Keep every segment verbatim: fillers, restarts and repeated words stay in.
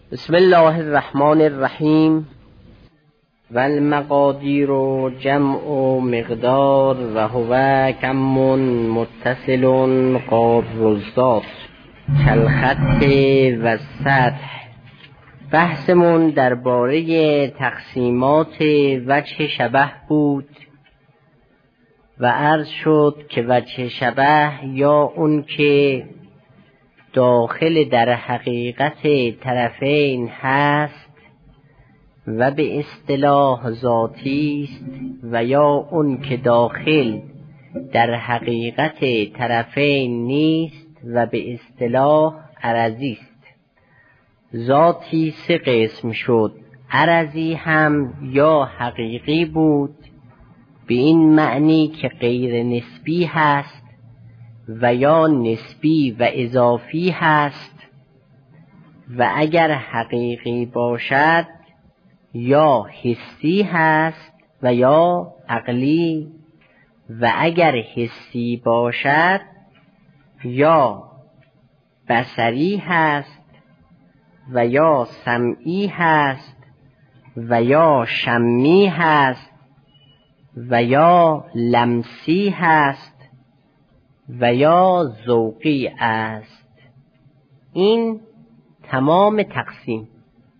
بسم الله الرحمن الرحیم. و المقادیر جمع و مقدار و هو کم متصل قابل الذات کالخط و سطح. بحثمون درباره تقسیمات وجه شبه بود و عرض شد که وجه شبه یا اون که داخل در حقیقت طرفین هست و به اصطلاح ذاتی است و یا اون که داخل در حقیقت طرفین نیست و به اصطلاح عرضی است. ذاتی سه قسم شد، عرضی هم یا حقیقی بود به این معنی که غیر نسبی هست و یا نسبی و اضافی هست و اگر حقیقی باشد یا حسی هست و یا عقلی و اگر حسی باشد یا بصری هست و یا سمعی هست و یا شمی هست و یا لمسی هست و یا ذوقی است. این تمام تقسیم.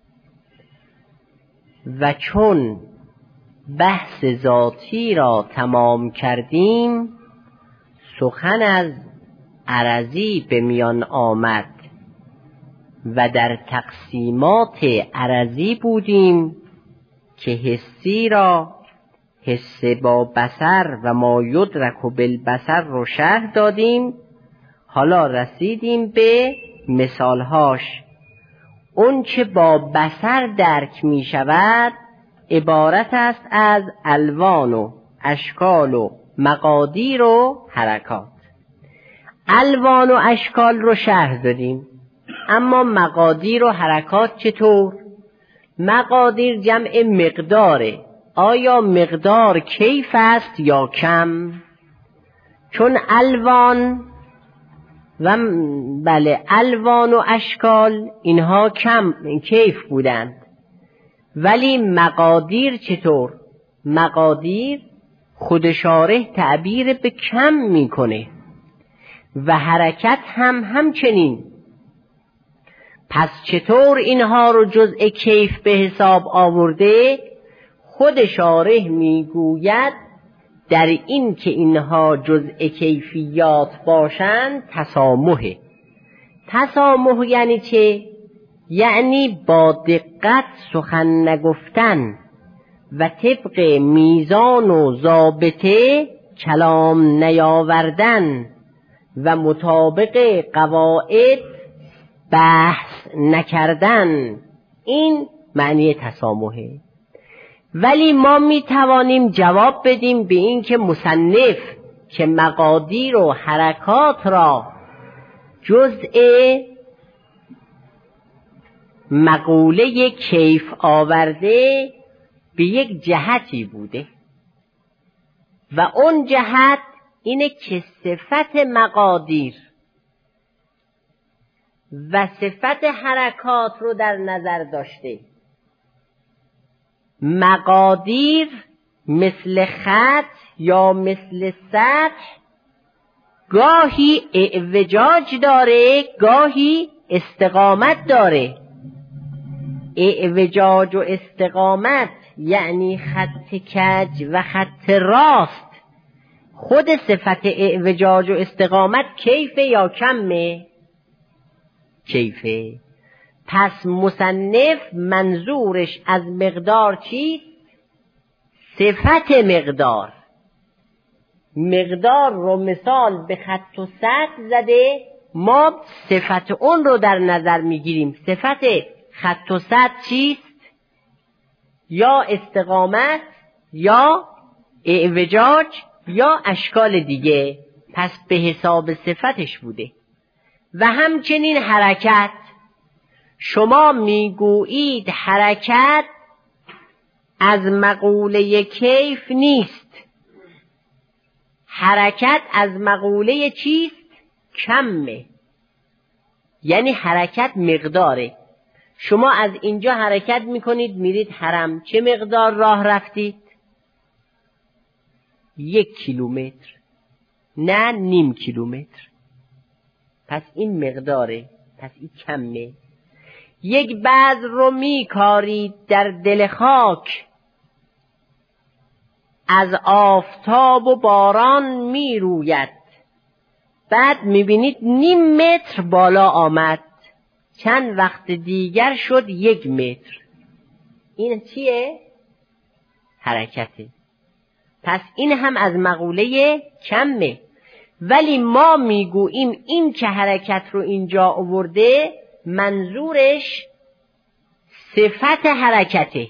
و چون بحث ذاتی را تمام کردیم سخن از عرضی به میان آمد و در تقسیمات عرضی بودیم که حسی را حس با بصر و ما یدرک بالبصر رو شرح دادیم. حالا رسیدیم به مثالهاش. اون چه با بصر درک می شود عبارت است از الوان و اشکال و مقادیر و حرکات. الوان و اشکال رو شرح دادیم، اما مقادیر و حرکات چطور؟ مقادیر جمع مقداره. آیا مقدار کیف است یا کم؟ چون الوان و بله الوان و اشکال اینها کم کیف بودند، ولی مقادیر چطور؟ مقادیر خود شارح تعبیر به کم میکنه و حرکت هم همچنین. پس چطور اینها رو جزء کیف به حساب آورده؟ خود شارح میگوید در این که اینها جزء کیفیات باشند تسامحه. تسامح یعنی چه؟ یعنی با دقت سخن نگفتن و طبق میزان و ضابطه کلام نیاوردن و مطابق قواعد بحث نکردن. این معنی تسامحه. ولی ما می توانیم جواب بدیم به این که مصنف که مقادیر و حرکات را جزء مقوله کیف آورده به یک جهتی بوده و اون جهت اینه که صفت مقادیر و صفت حرکات رو در نظر داشته. مقادیر مثل خط یا مثل سطح گاهی اعوجاج داره، گاهی استقامت داره. اعوجاج و استقامت یعنی خط کج و خط راست. خود صفت اعوجاج و استقامت کیفه یا کمه؟ کیفه. پس مصنف منظورش از مقدار چیست؟ صفت مقدار. مقدار رو مثال به خط و سطح زده، ما صفت اون رو در نظر میگیریم. صفت خط و سطح چیست؟ یا استقامت یا اعوجاج یا اشکال دیگه. پس به حساب صفتش بوده. و همچنین حرکت. شما میگویید حرکت از مقوله کیف نیست. حرکت از مقوله چیست؟ کمه. یعنی حرکت مقداره. شما از اینجا حرکت میکنید میرید حرم، چه مقدار راه رفتید؟ یک کیلومتر، نه نیم کیلومتر. پس این مقداره، پس این کمه. یک بذر رو میکارید در دل خاک، از آفتاب و باران میروید، بعد میبینید نیم متر بالا آمد، چند وقت دیگر شد یک متر. این چیه؟ حرکته. پس این هم از مقوله کمه. ولی ما میگوییم این که حرکت رو اینجا آورده منظورش صفت حرکته.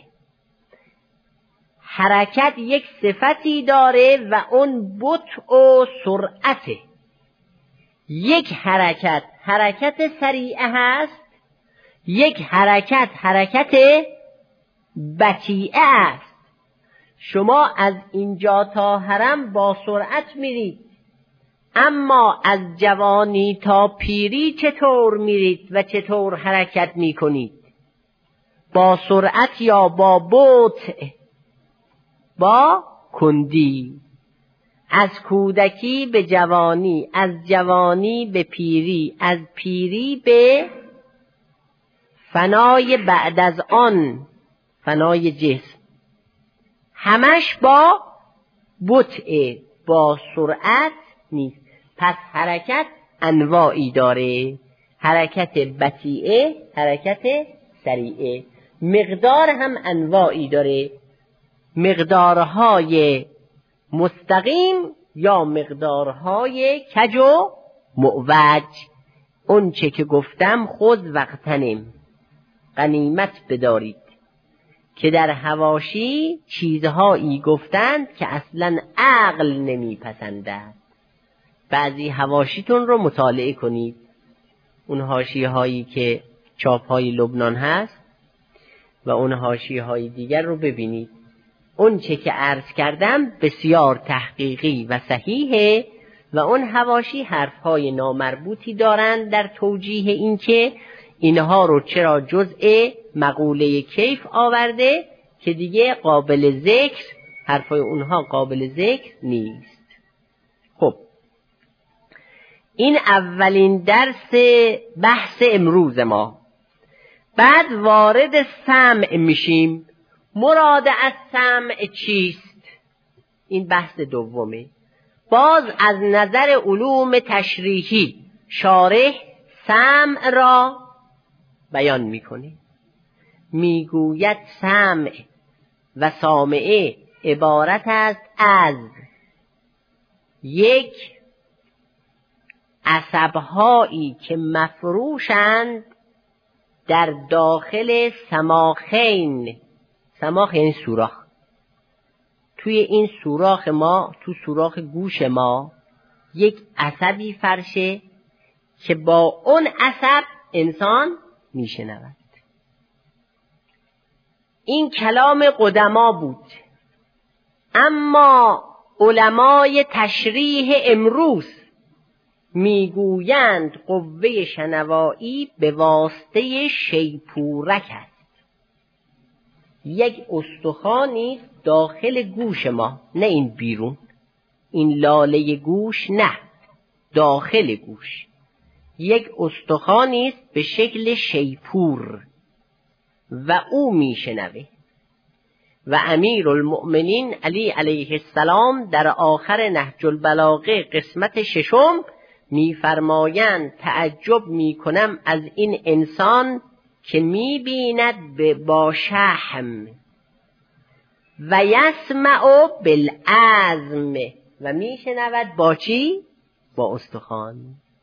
حرکت یک صفتی داره و اون بطء و سرعته. یک حرکت حرکت سریعه هست، یک حرکت حرکت بطیئه است. شما از اینجا تا حرم با سرعت میرید، اما از جوانی تا پیری چطور میرید و چطور حرکت میکنید؟ با سرعت یا با بطء؟ با کندی. از کودکی به جوانی، از جوانی به پیری، از پیری به فنای بعد از آن، فنای جسم، همش با بطء، با سرعت نیست. پس حرکت انواعی داره، حرکت بطیئه، حرکت سریعه. مقدار هم انواعی داره، مقدارهای مستقیم یا مقدارهای کج و معوج. اون چه که گفتم خود وقتنم، غنیمت بدارید که در حواشی چیزهایی گفتند که اصلا عقل نمیپسندد. بعضی حواشیتون رو مطالعه کنید، اون حاشیه هایی که چاپ های لبنان هست و اون حاشیه های دیگر رو ببینید. اون چه که عرض کردم بسیار تحقیقی و صحیحه و اون حواشی حرفهای نامربوطی دارند در توجیه این که اینها رو چرا جزء مقوله کیف آورده که دیگه قابل ذکر، حرفای اونها قابل ذکر نیست. خب این اولین درس بحث امروز ما. بعد وارد سمع میشیم. مراد از سمع چیست؟ این بحث دومه. باز از نظر علوم تشریحی شارح سمع را بیان میکنه. میگوید سمع و سامعه عبارت است از یک عصبهایی که مفروشند در داخل سماخین. سماخ یعنی سوراخ. توی این سوراخ ما، تو سوراخ گوش ما یک عصبی فرشه که با اون عصب انسان میشنود. این کلام قدما بود، اما علمای تشریح امروز میگویند قوه شنوایی به واسطه شیپورک است. یک استخوانی داخل گوش ما، نه این بیرون، این لاله گوش نه، داخل گوش یک استخوانی است به شکل شیپور و او میشنوه. و امیر المؤمنین علی علیه السلام در آخر نهج البلاغه قسمت ششم میفرمایند تعجب میکنم از این انسان که میبیند با شحم و یسمع بالعظم و میشنود با چی؟ با استخوان.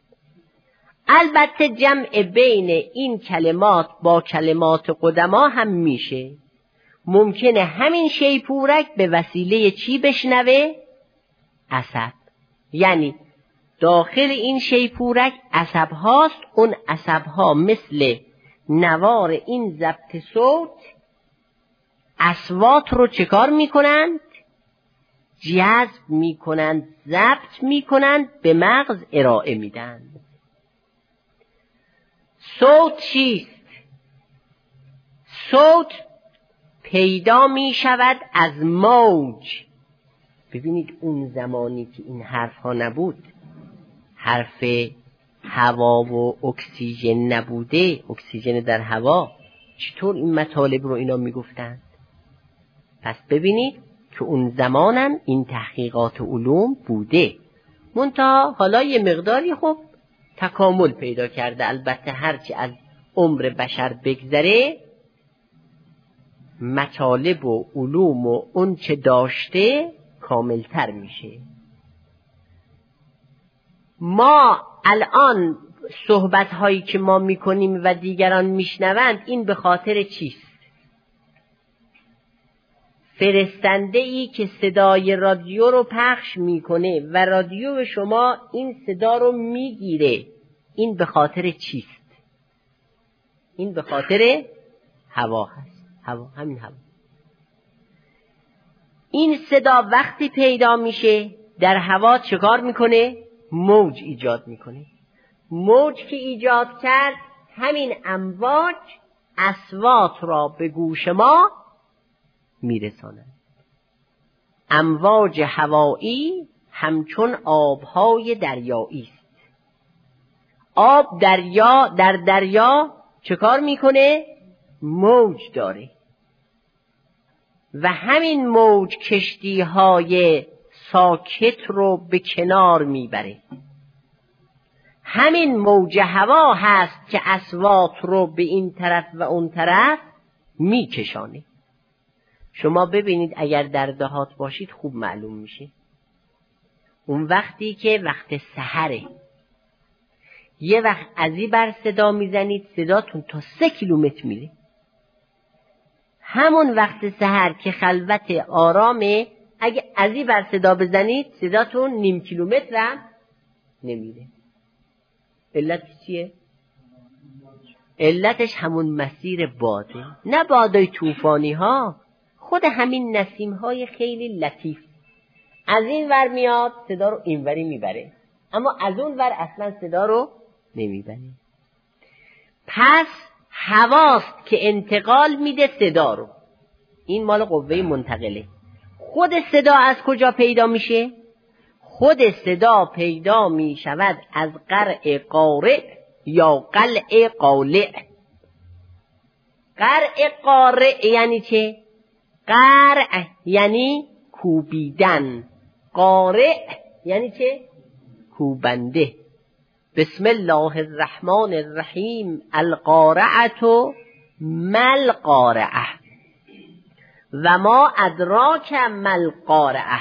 البته جمع بین این کلمات با کلمات قدما هم میشه. ممکنه همین شیپورک به وسیله چی بشنوه؟ عصب. یعنی داخل این شیپورک عصب هاست. اون عصب ها مثل نوار این ضبط صوت اصوات رو چکار میکنند؟ جذب میکنند، ضبط میکنند، به مغز ارائه میدن. صوت چیست؟ صوت پیدا می شود از موج. ببینید اون زمانی که این حرف ها نبود، حرف هوا و اکسیژن نبوده، اکسیژن در هوا، چطور این مطالب رو اینا می گفتند؟ پس ببینید که اون زمانم این تحقیقات علوم بوده، منتها حالا یه مقداری خب تکامل پیدا کرده. البته هرچی از عمر بشر بگذره مطالب و علوم و اون چه داشته کاملتر میشه. ما الان صحبت هایی که ما میکنیم و دیگران میشنوند، این به خاطر چیست؟ فرستنده ای که صدای رادیو رو پخش میکنه و رادیو شما این صدا رو میگیره، این به خاطر چیست؟ این به خاطر هوا هست. هوا، همین هوا. این صدا وقتی پیدا میشه در هوا چکار میکنه؟ موج ایجاد میکنه. موج که ایجاد کرد، همین امواج اصوات را به گوش ما میرساند. امواج هوایی همچون آبهای دریایی است. آب دریا در دریا چه کار میکنه؟ موج داره و همین موج کشتیهای ساکت رو به کنار میبره. همین موج هوا هست که اصوات رو به این طرف و اون طرف میکشانه. شما ببینید اگر در دهات باشید خوب معلوم میشه. اون وقتی که وقت سحره، یه وقت ازی بر صدا میزنید صداتون تا سه کیلومتر میره. همون وقت سحر که خلوت آرامه، اگه ازی بر صدا بزنید صداتون نیم کیلومتر هم نمیره. علتش چیه؟ علتش همون مسیر باده، نه بادای طوفانی ها، خود همین نسیم های خیلی لطیف از این ور میاد صدا رو این وری میبره، اما از اون ور اصلا صدا رو نمیبره. پس هواست که انتقال میده صدا رو. این مال قوه منتقله. خود صدا از کجا پیدا میشه؟ خود صدا پیدا میشود از قرع قارع یا قلع قالع. قرع قارع یعنی چه؟ قرع یعنی کوبیدن، قارع یعنی چه؟ کوبنده. بسم الله الرحمن الرحیم. القارعة ما القارعة و ما ادراک ما القارعة.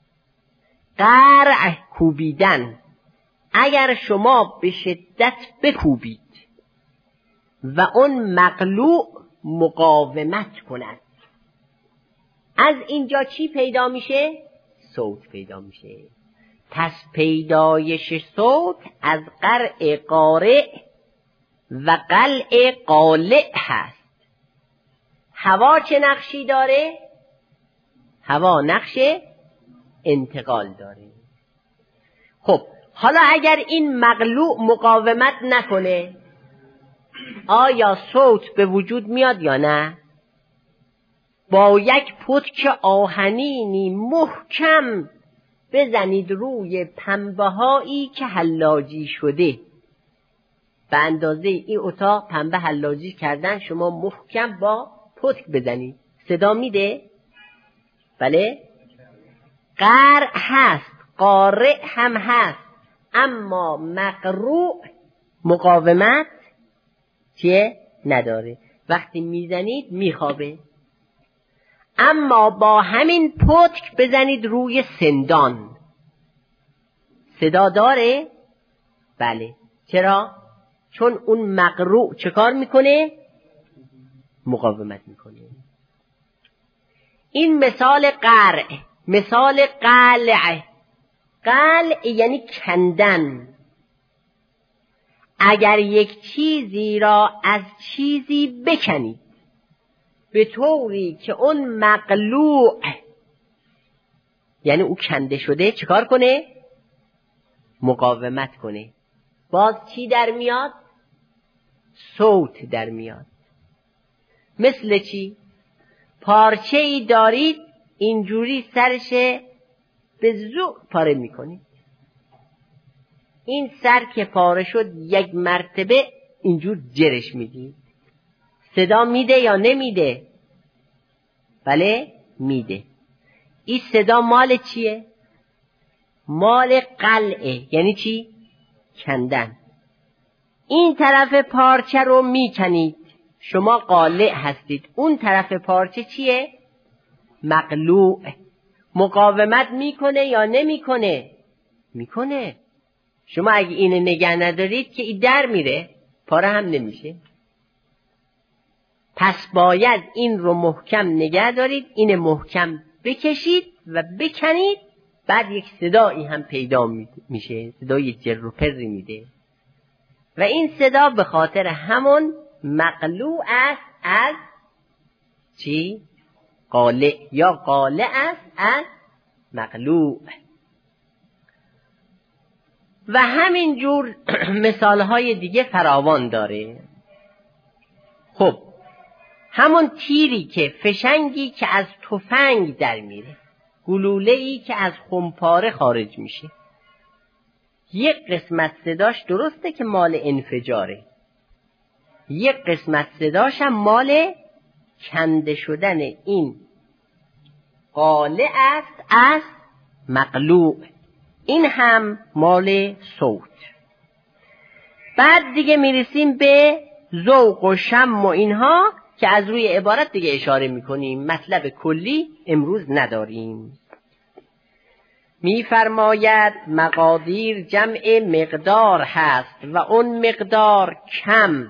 قرع کوبیدن. اگر شما به شدت بکوبید و اون مقلوع مقاومت کند، از اینجا چی پیدا میشه؟ صوت پیدا میشه. پس پیدایش صوت از قرع قارع و قلع قالع هست. هوا چه نقشی داره؟ هوا نقش انتقال داره. خب حالا اگر این مقلوع مقاومت نکنه، آیا صوت به وجود میاد یا نه؟ با یک پتک آهنینی محکم بزنید روی پنبه هایی که حلاجی شده. به اندازه این اتاق پنبه حلاجی کردن، شما محکم با پتک بزنید، صدا میده؟ بله؟ قرع هست، قارع هم هست، اما مقروع مقاومت چیه؟ نداره. وقتی میزنید میخوابه. اما با همین پتک بزنید روی سندان، صدا داره؟ بله. چرا؟ چون اون مقروع چه کار میکنه؟ مقاومت میکنه. این مثال قرع. مثال قلع. قلع یعنی کندن. اگر یک چیزی را از چیزی بکنید به طوری که اون مقلوع یعنی او کنده شده چیکار کنه؟ مقاومت کنه، باز چی در میاد؟ صوت در میاد. مثل چی؟ پارچه ای دارید اینجوری سرش به زور پاره میکنید. این سر که پاره شد یک مرتبه اینجور جرش میدید. صدا میده یا نمیده؟ بله میده. این صدا مال چیه؟ مال قلعه. یعنی چی؟ کندن. این طرف پارچه رو میکنید، شما قالع هستید. اون طرف پارچه چیه؟ مقلوع. مقاومت میکنه یا نمیکنه؟ میکنه. شما اگه اینه نگه ندارید که این در میره، پاره هم نمیشه. پس باید این رو محکم نگه دارید، این محکم بکشید و بکنید. بعد یک صدایی هم پیدا میشه، صدای جر و پری میده و این صدا به خاطر همون مقلوع است از چی؟ قالع، یا قالع است از مقلوع. و همین جور مثالهای دیگه فراوان داره. خب همون تیری که فشنگی که از تفنگ در میره، گلوله‌ای که از خمپاره خارج میشه، یک قسمت صداش درسته که مال انفجاره، یک قسمت صداش هم مال کنده شدن این قالع است از مقلوع. این هم مال صوت. بعد دیگه میرسیم به ذوق و شم و اینها که از روی عبارت دیگه اشاره میکنیم، مطلب کلی امروز نداریم. میفرماید مقادیر جمع مقدار هست و اون مقدار کم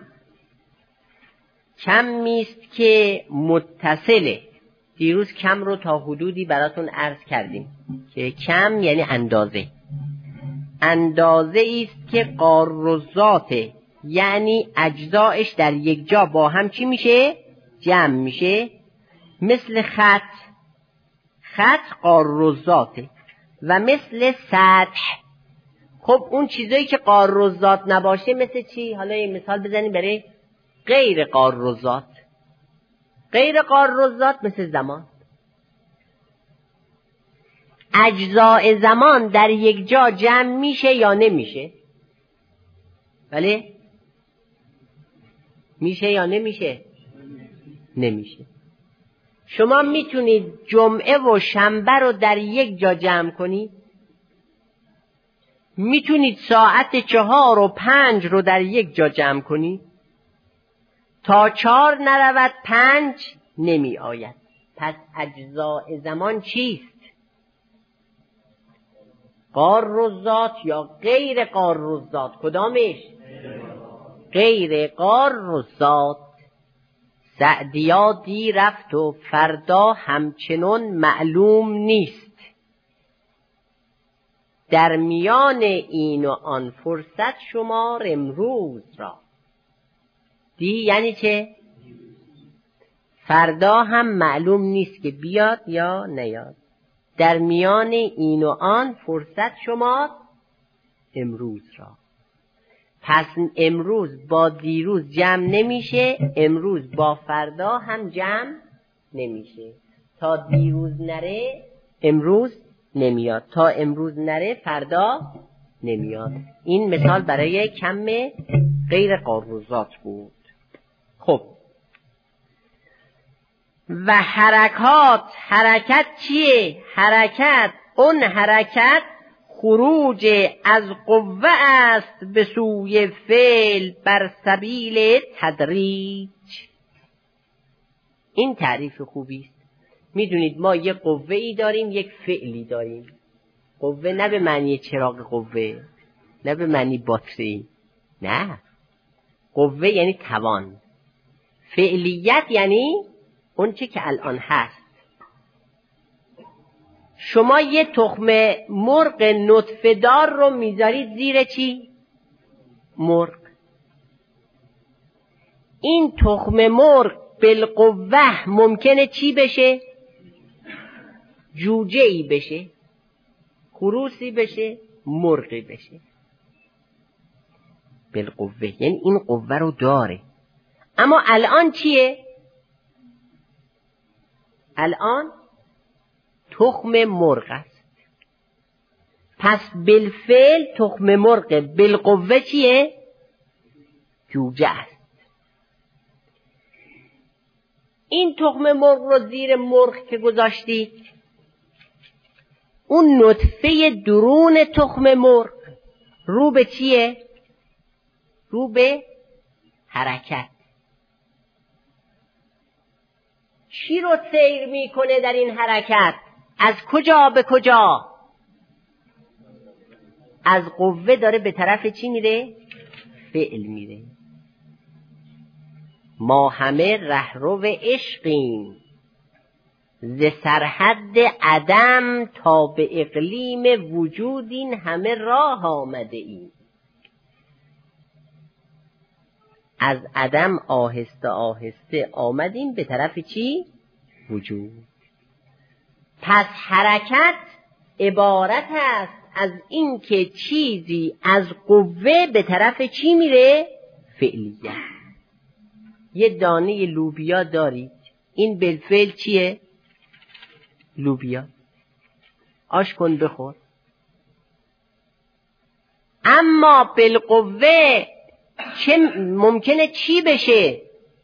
کم میست که متصله. دیروز کم رو تا حدودی براتون عرض کردیم که کم یعنی اندازه. اندازه ایست که قارضاته، یعنی اجزایش در یک جا با هم چی میشه؟ جمع میشه. مثل خط، خط قارضاته و مثل سطح. خب اون چیزایی که قارضات نباشه مثل چی؟ حالا یه مثال بزنیم برای غیر قارضات. غیر قارضات مثل زمان. اجزاء زمان در یک جا جمع میشه یا نمیشه؟ بله؟ میشه یا نمیشه؟ نمیشه. شما میتونید جمعه و شنبه رو در یک جا جمع کنید؟ میتونید ساعت چهار و پنج رو در یک جا جمع کنید؟ تا چهار نرود پنج نمی آید. پس اجزاء زمان چیست؟ قارضات یا غیر قارضات؟ کدامش؟ غیر قارضات. سعدیا دی رفت و فردا همچنون معلوم نیست، در میان این و آن فرصت شمار امروز را. دی یعنی چه؟ فردا هم معلوم نیست که بیاد یا نیاد. در میان این و آن فرصت شمار امروز را. پس امروز با دیروز جمع نمیشه، امروز با فردا هم جمع نمیشه. تا دیروز نره امروز نمیاد، تا امروز نره فردا نمیاد. این مثال برای کم غیر قارضات بود. خب و حرکات، حرکت چیه؟ حرکت، اون حرکت خروج از قوه است به سوی فعل بر سبیل تدریج. این تعریف خوبی است. میدونید ما یک قوه ای داریم، یک فعلی داریم. قوه نه به معنی چراغ قوه، نه به معنی باتری، نه. قوه یعنی توان. فعلیت یعنی اون چه که الان هست. شما یه تخم مرغ نطفه دار رو میذارید زیر چی؟ مرغ. این تخم مرغ بالقوه ممکنه چی بشه؟ جوجه ای بشه، خروسی بشه، مرغی بشه. بالقوه یعنی این قوه رو داره. اما الان چیه؟ الان تخم مرغ است. پس بالفعل تخم مرغ، بالقوه چیه؟ جوجه است. این تخم مرغ رو زیر مرغ که گذاشتید، اون نطفه درون تخم مرغ رو به چیه؟ رو به حرکت. چی رو سیر میکنه در این حرکت؟ از کجا به کجا؟ از قوه داره به طرف چی میره؟ فعل میره. ما همه رهرو عشقیم، ز سرحد عدم تا به اقلیم وجود این همه راه آمده ایم. از عدم آهسته آهسته آمدیم به طرف چی؟ وجود. پس حرکت عبارت است از این که چیزی از قوه به طرف چی میره؟ فعلیت. یه دانه لوبیا دارید، این بالفعل چیه؟ لوبیا. آش کن بخور. اما بالقوه چه ممکنه چی بشه؟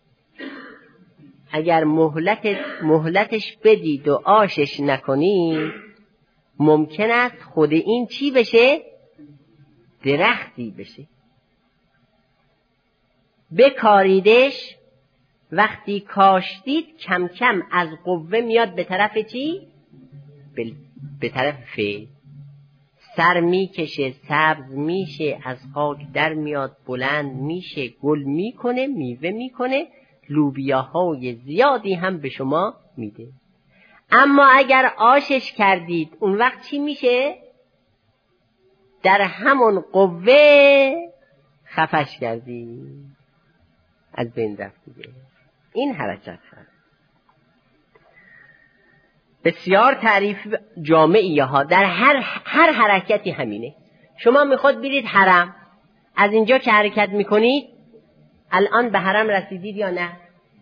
اگر مهلت مهلتش بدید و آشش نکنید، ممکن است خود این چی بشه؟ درختی بشه. بکاریدش، وقتی کاشتید کم کم از قوه میاد به طرف چی؟ به طرف فعل. سر میکشه، سبز میشه، از خاک در میاد، بلند میشه، گل میکنه، میوه میکنه، لوبیاهای زیادی هم به شما میده. اما اگر آشش کردید، اون وقت چی میشه؟ در همون قوه خفش کردید، از بین رفت دیگه. این حرکت هست. بسیار تعریف جامعی ها در هر هر حرکتی همینه. شما میخواد برید حرم، از اینجا که حرکت میکنید، الان به حرم رسیدید یا نه؟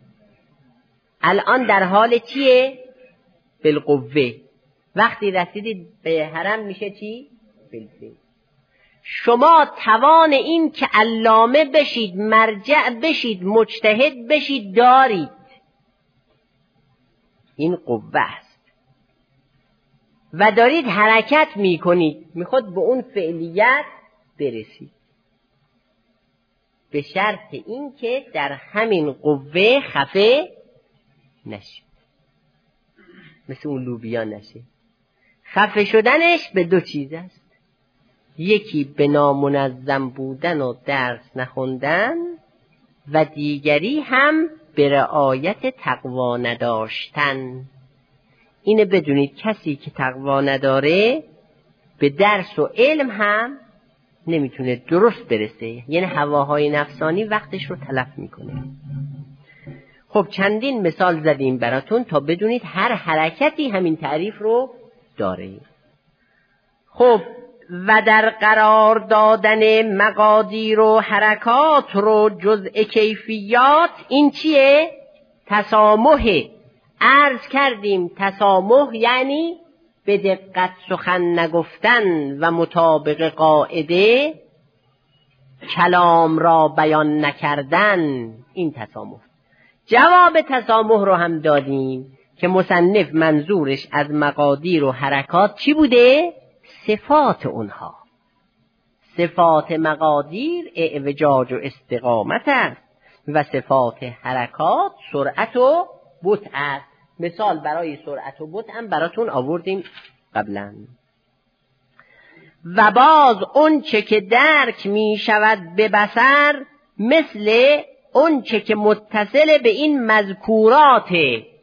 الان در حال چیه؟ بالقوه. وقتی رسیدید به حرم میشه چی؟ بالفعل. شما توان این که علامه بشید، مرجع بشید، مجتهد بشید دارید. این قوه است و دارید حرکت میکنید، میخواد به اون فعلیت برسید، به شرط این که در همین قوه خفه نشید، مثل اون لوبیا نشید. خفه شدنش به دو چیز است، یکی به نامنظم بودن و درس نخوندن و دیگری هم به رعایت تقوا نداشتن. اینه بدونید کسی که تقوا نداره به درس و علم هم نمیتونه درست برسه، یعنی هواهای نفسانی وقتش رو تلف میکنه. خب چندین مثال زدیم براتون تا بدونید هر حرکتی همین تعریف رو داره. خب و در قرار دادن مقادیر و حرکات رو جزء کیفیات، این چیه؟ تسامح. عرض کردیم تسامح یعنی به دقت سخن نگفتن و مطابق قاعده کلام را بیان نکردن، این تسامح. جواب تسامح رو هم دادیم که مصنف منظورش از مقادیر و حرکات چی بوده؟ صفات اونها. صفات مقادیر اعوجاج و استقامت است و صفات حرکات سرعت و بطء است. مثال برای سرعت و بطء هم براتون آوردیم قبلا. و باز اون چه که درک می شود به بصر، مثل اون چه که متصل به این مذکورات.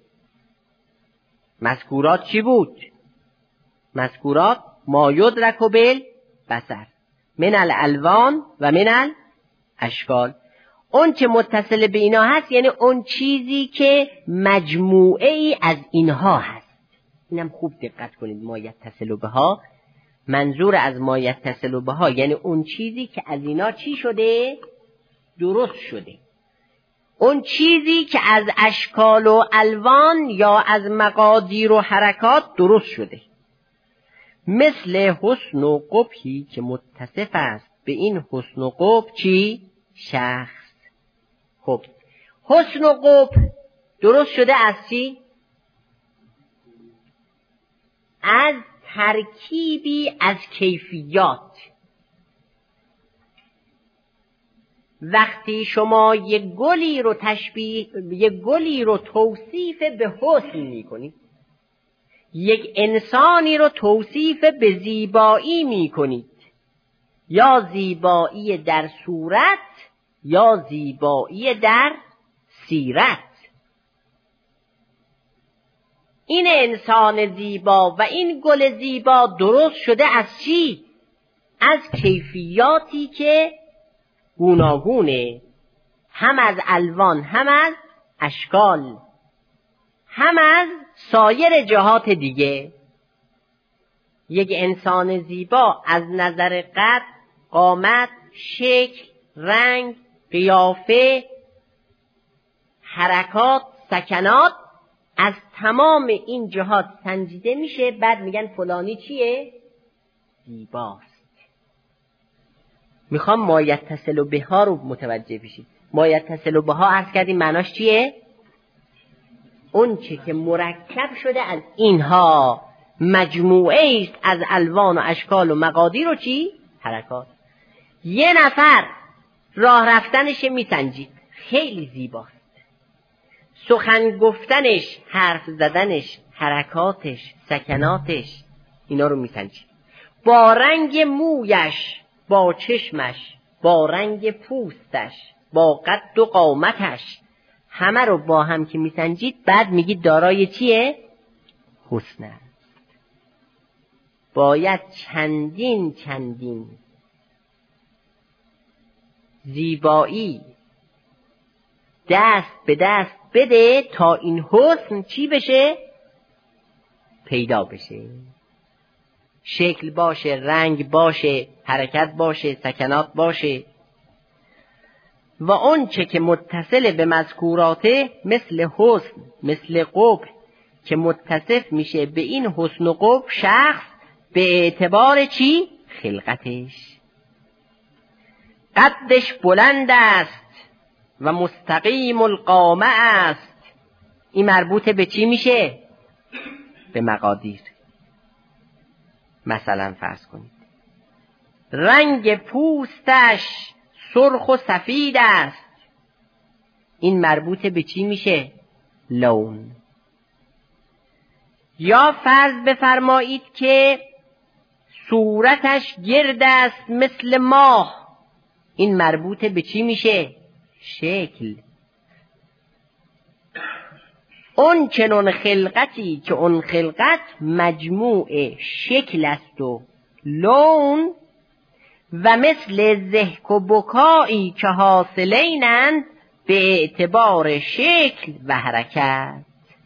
مذکورات چی بود؟ مذکورات ما یدرک بالبصر من الالوان و من الاشکال. اون چه متصل به اینا هست یعنی اون چیزی که مجموعه ای از اینها هست. اینم خوب دقت کنید. ما یتصل بها، منظور از ما یتصل بها یعنی اون چیزی که از اینا چی شده؟ درست شده. اون چیزی که از اشکال و الوان یا از مقادیر و حرکات درست شده، مثل حسن و قبحی که متصف است به این حسن و قبح چی؟ شخص. خب حسن و قبح درست شده از چی؟ از ترکیبی از کیفیات. وقتی شما یک گلی رو تشبیه، یک گلی رو توصیف به حسن میکنید، یک انسانی رو توصیف به زیبایی میکنید، یا زیبایی در صورت یا زیبایی در سیرت، این انسان زیبا و این گل زیبا درست شده از چی؟ از کیفیاتی که گوناگونه، هم از الوان، هم از اشکال، هم از سایر جهات دیگه. یک انسان زیبا از نظر قد، قامت، شکل، رنگ، قیافه، حرکات، سکنات، از تمام این جهات سنجیده میشه، بعد میگن فلانی چیه؟ زیباست. میخوام ما یتصل بها رو متوجه بشید. ما یتصل بها عرض کردیم معناش چیه؟ اون چه که مرکب شده از اینها، مجموعه است از الوان و اشکال و مقادیر و چی؟ حرکات. یه نفر راه رفتنش میسنجید، خیلی زیباست. سخن گفتنش، حرف زدنش، حرکاتش، سکناتش، اینا رو میسنجید. با رنگ مویش، با چشمش، با رنگ پوستش، با قد و قامتش، همه رو با هم که میسنجید، بعد میگید دارای چیه؟ حسن است. باید چندین چندین زیبایی دست به دست بده تا این حسن چی بشه؟ پیدا بشه. شکل باشه، رنگ باشه، حرکت باشه، سکنات باشه. و اون چه که متصل به مذکوراته، مثل حسن، مثل قبح که متصف میشه به این حسن و قبح شخص، به اعتبار چی؟ خلقتش. قدش بلند است و مستقیم القامه است. این مربوط به چی میشه؟ به مقادیر. مثلا فرض کنید رنگ پوستش سرخ و سفید است. این مربوط به چی میشه؟ لون. یا فرض بفرمایید که صورتش گرد است مثل ماه. این مربوط به چی میشه؟ شکل. اون چنون خلقتی که اون خلقت مجموع شکل است و لون، و مثل ضحک و بکایی که حاصلینند به اعتبار شکل و حرکت.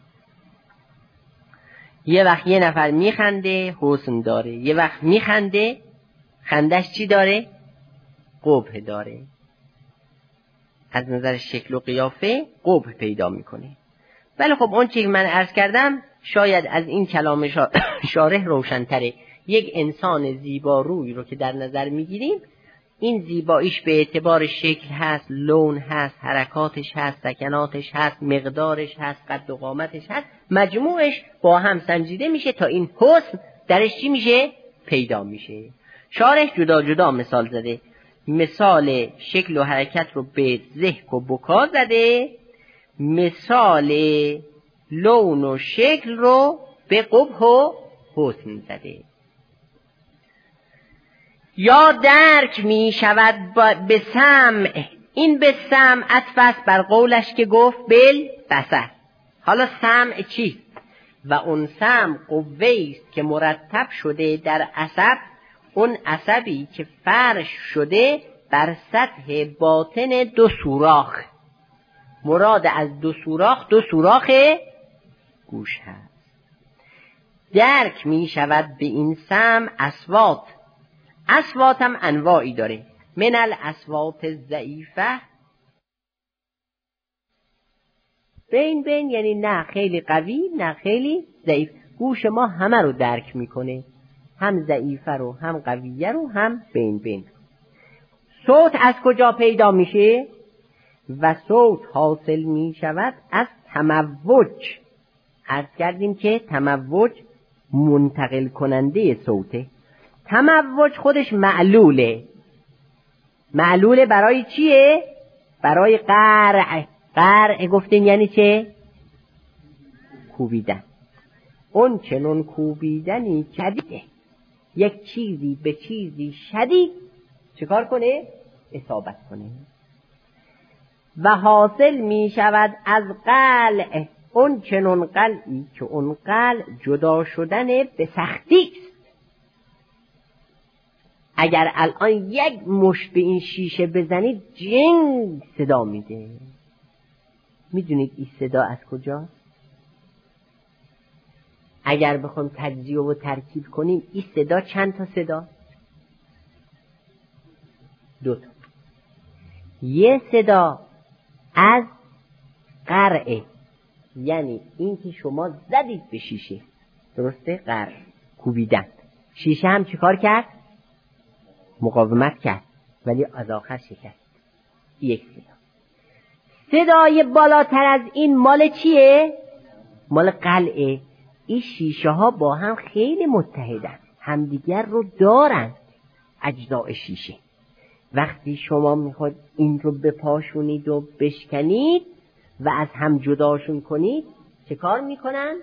یه وقت یه نفر میخنده حسن داره، یه وقت میخنده خندش چی داره؟ قبح داره. از نظر شکل و قیافه قبح پیدا میکنه. ولی خب اون چیزی که من عرض کردم شاید از این کلام شارح روشن‌تره. یک انسان زیبا روی رو که در نظر میگیریم، این زیباییش به اعتبار شکل هست، لون هست، حرکاتش هست، سکناتش هست، مقدارش هست، قد و قامتش هست، مجموعش با هم سنجیده میشه تا این حسن درش چی میشه؟ پیدا میشه. شارح جدا جدا مثال زده. مثال شکل و حرکت رو به ضحک و بکا زده، مثال لون و شکل رو به قبح و حسن زده. یا درک می شود به سمع. این به سمع عطف است بر قولش که گفت بل بصر. حالا سمع چیست؟ و اون سمع قوه‌ای است که مرتب شده در عصب، اون عصبی که فرش شده بر سطح باطن دو سوراخ. مراد از دو سوراخ دو سوراخ گوش هست. درک می شود به این سمع اصوات. اصوات هم انواعی داره. من الاصوات الضعیفه بین بین یعنی نه خیلی قوی نه خیلی ضعیف. گوش ما همه رو درک میکنه، هم ضعیفه رو هم قویه رو هم بین بین. صوت از کجا پیدا میشه؟ و صوت حاصل میشود از تموج. عرض کردیم که تموج منتقل کننده صوته. تموج خودش معلوله. معلوله برای چیه؟ برای قرع. قرع گفتیم یعنی چه؟ کوبیدن. اون چنون کوبیدنی شدیده، یک چیزی به چیزی شدید چکار کنه؟ اصابت کنه. و حاصل می شود از قلع، اون چنون قلعی که اون قلع جدا شدن به سختی است. اگر الان یک مشت به این شیشه بزنید جنگ صدا میده. میدونید این صدا از کجاست؟ اگر بخوام تجزیه و ترکیب کنیم این صدا چند تا صدا؟ دو تا. یه صدا از قرعه، یعنی این که شما زدید به شیشه، درسته؟ قرع، کوبیدن. شیشه هم چیکار کرد؟ مقاومت کرد ولی از آخر شکست. یک صدا. صدای بالاتر از این مال چیه؟ مال قلعه. این شیشه ها با هم خیلی متحدن، همدیگر رو دارن. اجزاء شیشه وقتی شما میخواد این رو بپاشونید و بشکنید و از هم جداشون کنید چه کار میکنن؟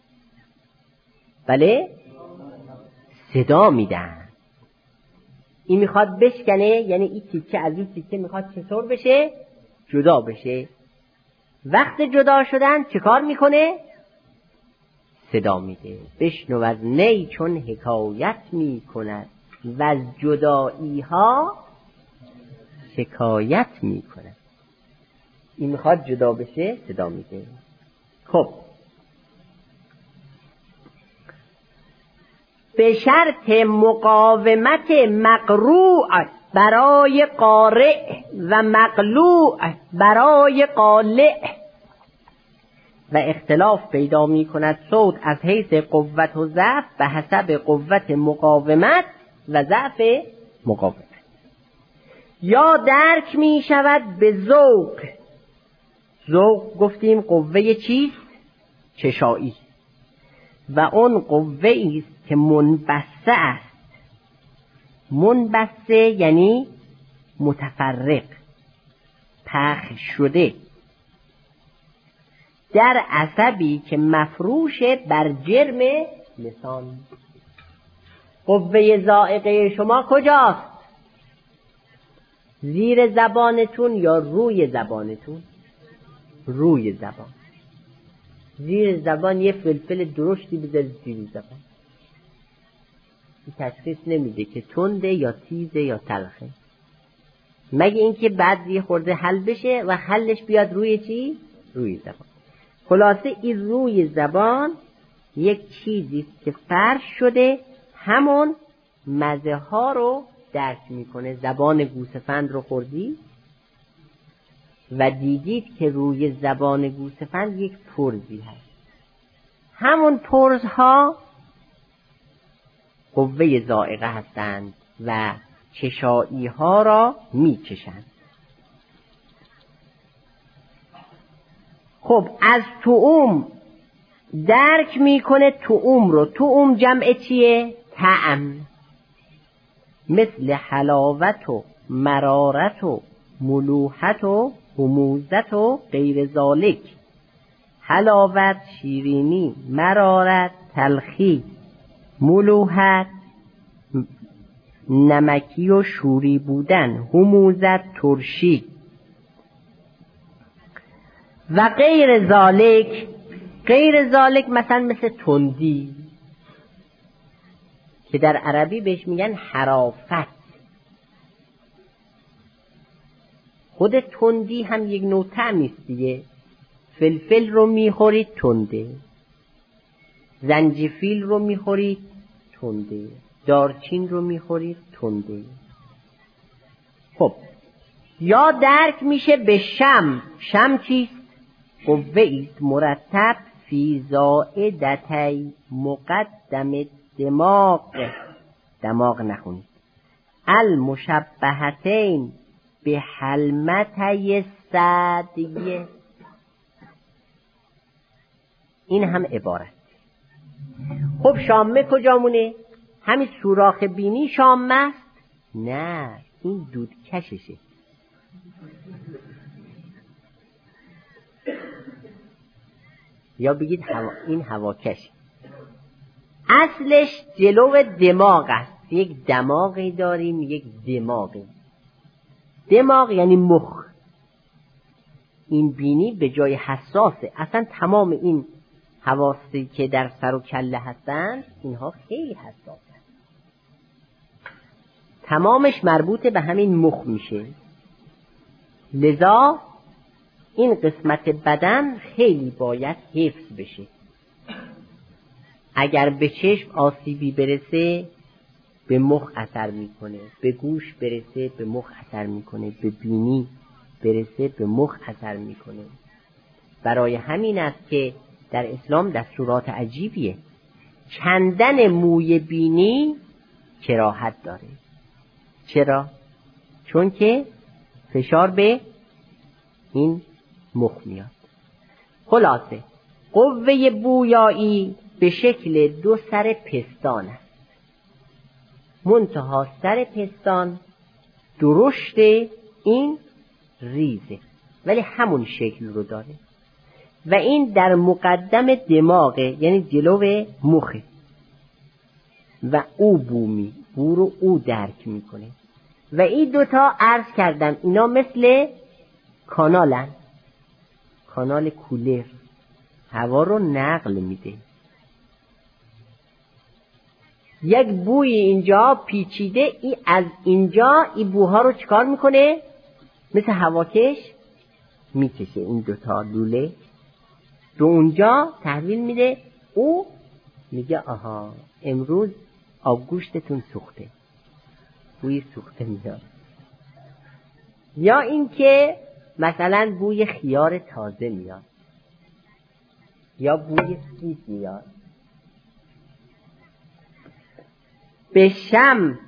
بله؟ صدا میدن. این میخواد بشکنه، یعنی این تیکه از این تیکه میخواد چطور بشه؟ جدا بشه. وقت جدا شدن چه کار میکنه؟ صدا میده. بشنو از نی چون حکایت میکند و از جدایی ها شکایت میکند. این میخواد جدا بشه، صدا میده. خب به شرط مقاومت مقروع برای قارع و مقلوع برای قالع. و اختلاف پیدا می کند صوت از حیث قوت و ضعف به حسب قوت مقاومت و ضعف مقاومت. یا درک می شود به ذوق. ذوق گفتیم قوه چیست؟ چشایی. و اون قوه است که منبسطه است. منبسطه یعنی متفرق، پخش شده، در عصبی که مفروش بر جرم لسان. قوه ذائقه شما کجاست؟ زیر زبانتون یا روی زبانتون؟ روی زبان. زیر زبان یه فلفل درشتی بذارید زیر زبان، این تشخیص نمیده که تنده یا تیزه یا تلخه، مگه اینکه بعد یه خورده حل بشه و حلش بیاد روی چی؟ روی زبان. خلاصه این روی زبان یک چیزی که فرش شده همون مزه ها رو درک میکنه. زبان گوسفند رو خوردی و دیدید که روی زبان گوسفند یک پرزی هست. همون پرزها قوه ذائقه هستند و چشایی ها را میچشند. خب از طعوم درک میکنه طعوم رو. طعوم جمع چیه؟ طعم. مثل حلاوت و مرارت و ملوحت و هموزت و غیر ذالک. حلاوت شیرینی، مرارت تلخی، ملوحت نمکی و شوری بودن، هموزت ترشی و غیر ذالک. غیر ذالک مثلا مثل تندی که در عربی بهش میگن حرافت. خود تندی هم یک نوع طعمیست دیگه. فلفل رو میخورید تنده، زنجفیل رو میخورید تنده، دارچین رو میخورید تنده. خب یا درک میشه به شم. شم چیست؟ قوه ایست مرتب فی زائدتی مقدم دماغ، دماغ نخونید، المشبهتین به حلمتی ثدی. این هم عبارت. خب شامه کجا مونه؟ همین سوراخ بینی شامه است؟ نه، این دود کششه. یا بگید هوا، این هواکش. اصلش جلو دماغ است. یک دماغی داریم، یک دماغی. دماغ یعنی مخ. این بینی به جای حساسه. اصلا تمام این حواسی که در سر و کله هستند اینها خیلی حساسه. تمامش مربوط به همین مخ میشه. لذا این قسمت بدن خیلی باید حفظ بشه. اگر به چشم آسیبی برسه به مخ اثر میکنه، به گوش برسه به مخ اثر میکنه، به بینی برسه به مخ اثر میکنه. برای همین است که در اسلام دستورات عجیبیه. کندن موی بینی کراهت داره. چرا؟ چون که فشار به این مخ میاد. خلاصه قوه بویایی به شکل دو سر پستان است. منتها سر پستان درشت این ریزه ولی همون شکل رو داره و این در مقدم دماغه، یعنی جلو مخه و او بومی بو رو او درک میکنه و این دوتا عرض کردم اینا مثل کانالن، کانال کولر هوا رو نقل میده. یک بوی اینجا پیچیده، ای از اینجا این بوها رو چکار میکنه؟ مثل هواکش میکشه. این دوتا لوله رو اونجا تحویل میده. او میگه آها امروز آبگوشتتون سوخته، بوی سوخته میاد. یا اینکه مثلا بوی خیار تازه میاد یا بوی سیب میاد. به شم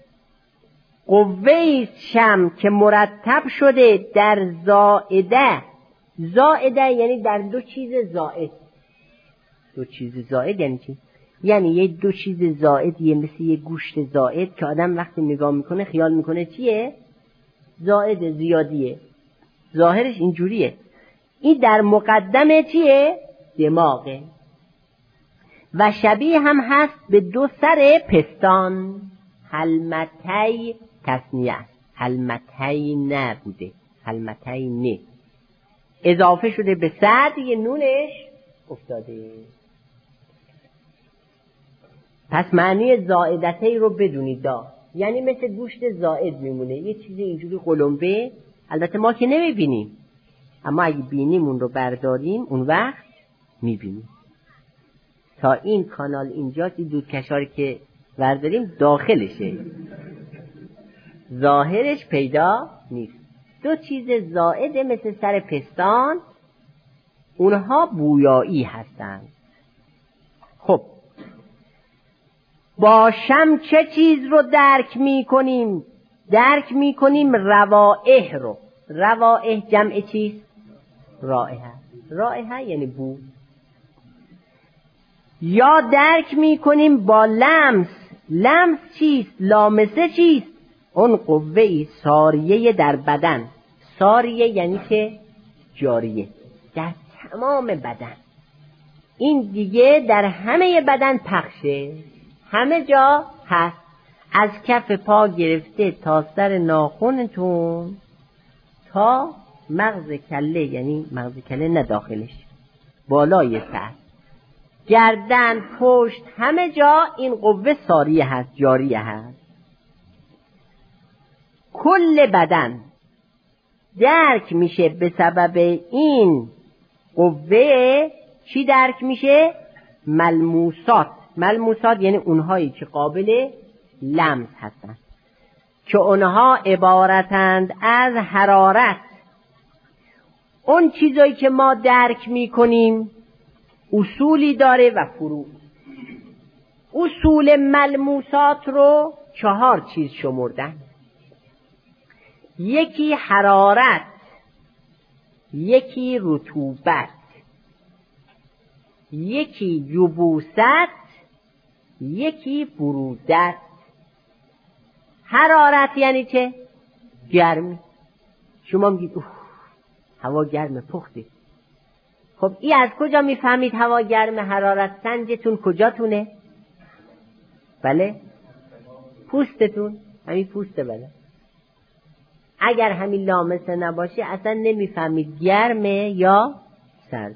قوه شم که مرتب شده در زائده. زائده یعنی در دو چیز زائد. دو چیز زائد یعنی چی؟ یعنی یه دو چیز زائدیه، مثل یه گوشت زائد که آدم وقتی نگاه میکنه خیال میکنه چیه؟ زائد، زیادیه. ظاهرش اینجوریه. این در مقدمه چیه؟ دماغه و شبیه هم هست به دو سر پستان. حلمتی تثنیه، حلمتی نبوده، حلمتی نه اضافه شده به صد، یه نونش افتاده. پس معنی زائدتی رو بدونید دا، یعنی مثل گوشت زائد میمونه، یه چیزی اینجوری قلمبه. البته ما که نمیبینیم، اما اگه بینیم اون رو برداریم اون وقت میبینیم. تا این کانال اینجا این دودکشاری که برداریم داخلشه، ظاهرش پیدا نیست. دو چیز زائده مثل سر پستان، اونها بویایی هستند. خب با شم چه چیز رو درک می کنیم؟ درک می کنیم روائح رو. روائح جمع چیست؟ رائحه. رائحه یعنی بو. یا درک می کنیم با لمس. لمس چیست؟ لامسه چیست؟ اون قوه‌ای ساریه در بدن. ساریه یعنی که جاریه در تمام بدن. این دیگه در همه بدن پخشه، همه جا هست، از کف پا گرفته تا سر ناخنتون تا مغز کله، یعنی مغز کله نه داخلش، بالای سر، گردن، پشت، همه جا این قوه ساریه هست، جاریه هست. کل بدن درک میشه به سبب این قوه. چی درک میشه؟ ملموسات. ملموسات یعنی اونهایی که قابل لمس هستند، که اونها عبارتند از حرارت اون چیزایی که ما درک میکنیم اصولی داره و فروع. اصول ملموسات رو چهار چیز شمردن. یکی حرارت، یکی رطوبت، یکی یبوست، یکی برودت. حرارت یعنی چه؟ گرمی. شما میگید اوه هوا گرمه، پخته. خب این از کجا میفهمید هوا گرمه؟ حرارت سنجتون کجاتونه؟ بله پوستتون، همین پوسته. بله اگر همین لامسه نباشه اصلا نمیفهمید گرمه یا سرده.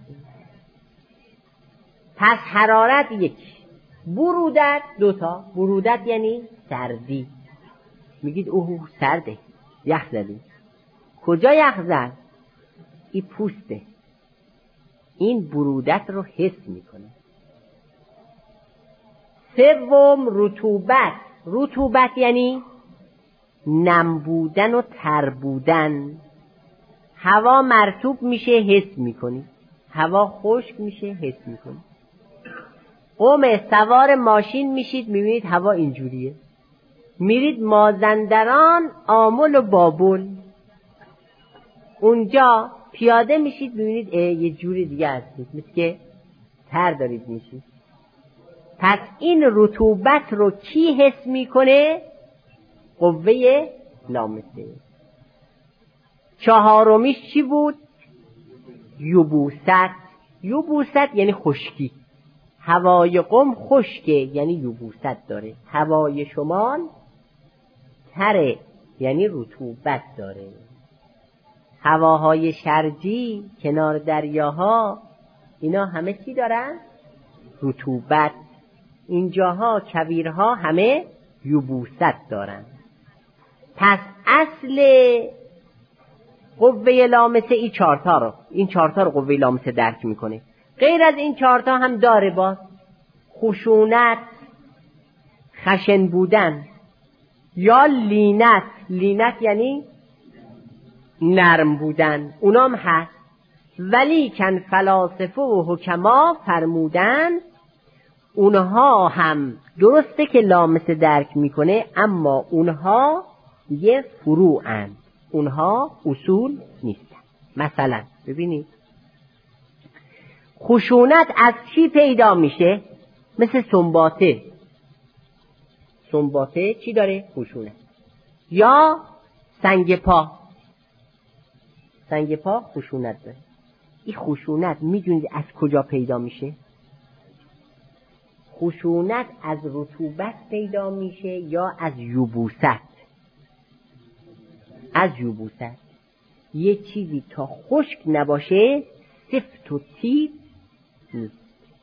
پس حرارت یکی، برودت دوتا. برودت یعنی سردی. میگید اوه سرده، یخ زدی. کجا یخ زد؟ این پوسته. این برودت رو حس میکنه. سوم رطوبت. رطوبت یعنی نم بودن و تر بودن. هوا مرطوب میشه حس میکنی، هوا خشک میشه حس میکنی. قوم سوار ماشین میشید میبینید هوا اینجوریه. میرید مازندران، آمل و بابل، اونجا پیاده میشید میبینید یه جوری دیگه هستید، مثل که تر دارید میشید. پس این رطوبت رو کی حس میکنه؟ قوه لامسه. چهارمیش چی بود؟ یبوست. یبوست یعنی خشکی. هوای قم خشکه یعنی یبوست داره. هوای شمال تره یعنی رطوبت داره. هواهای شرجی کنار دریاها اینا همه چی دارن؟ رطوبت. اینجاها کویرها همه یبوست دارن. پس اصل قوه لامسه این چارتا رو این چارتا رو قوه لامسه درک میکنه. غیر از این چارتا هم داره باز خشونت، خشن بودن، یا لینت. لینت یعنی نرم بودن، اونام هست. ولی کن فلاسفه و حکما فرمودن اونها هم درسته که لامسه درک میکنه، اما اونها یه فروعن، اونها اصول نیستن. مثلا ببینید خشونت از چی پیدا میشه؟ مثل سنباته. سنباته چی داره؟ خشونت. یا سنگ پا. سنگ پا خشونت داره. این خشونت میدونید از کجا پیدا میشه؟ خشونت از رطوبت پیدا میشه یا از یبوست؟ از یبوست. یه چیزی تا خشک نباشه سفت و تیز نیست.